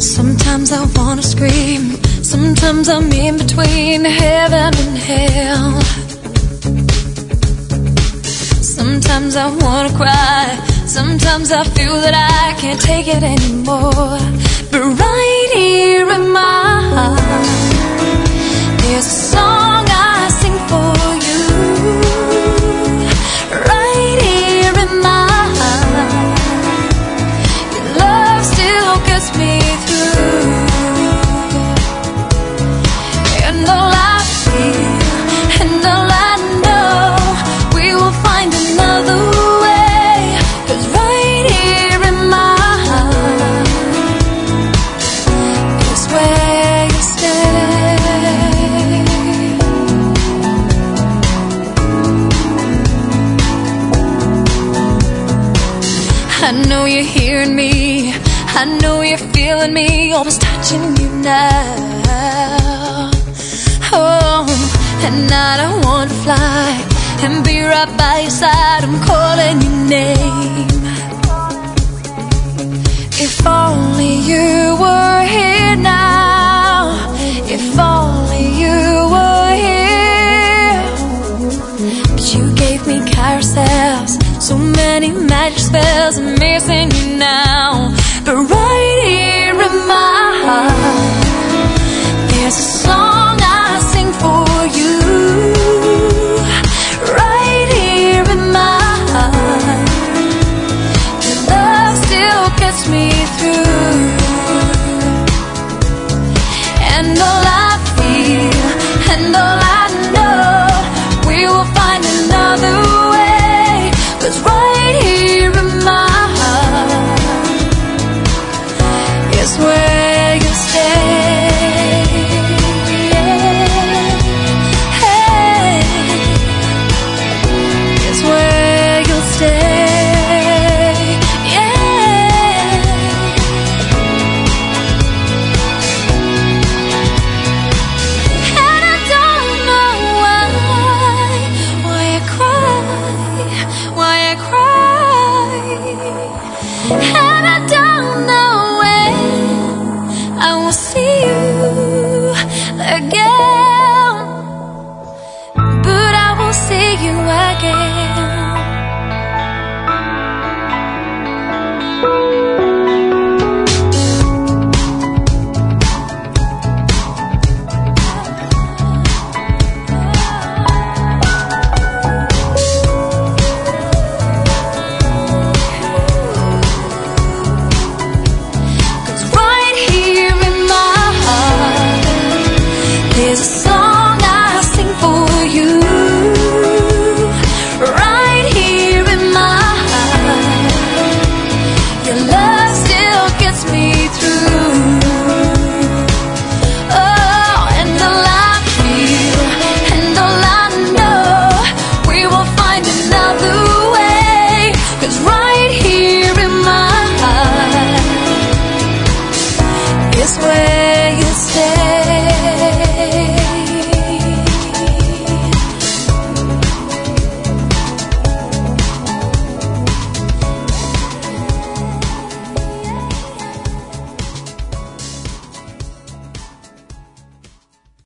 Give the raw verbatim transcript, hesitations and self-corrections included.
Sometimes I wanna scream, sometimes I'm in between heaven and hell. Sometimes I wanna cry, sometimes I feel that I can't take it anymore. But right here in my heart, there's a song I sing for you. Right here in my heart, your love still gets me through. And all I feel, and all I know, we will find another way. 'Cause right here in my heart is where you stay. I know you're hearing me, I know you're feeling me, almost touching you now. Oh, and I don't want to fly and be right by your side, I'm calling your name. If only you were here now, if only you were here. But you gave me carousels, so many magic spells, I'm missing you now. But right here in my heart, there's a song I sing for you. Right here in my heart, your love still gets me through. And all I feel, and all I know, we will find another way. 'Cause right here in my heart is where you stay. Hey, is where you'll stay. Yeah. And I don't know why, why I cry, why I cry. And I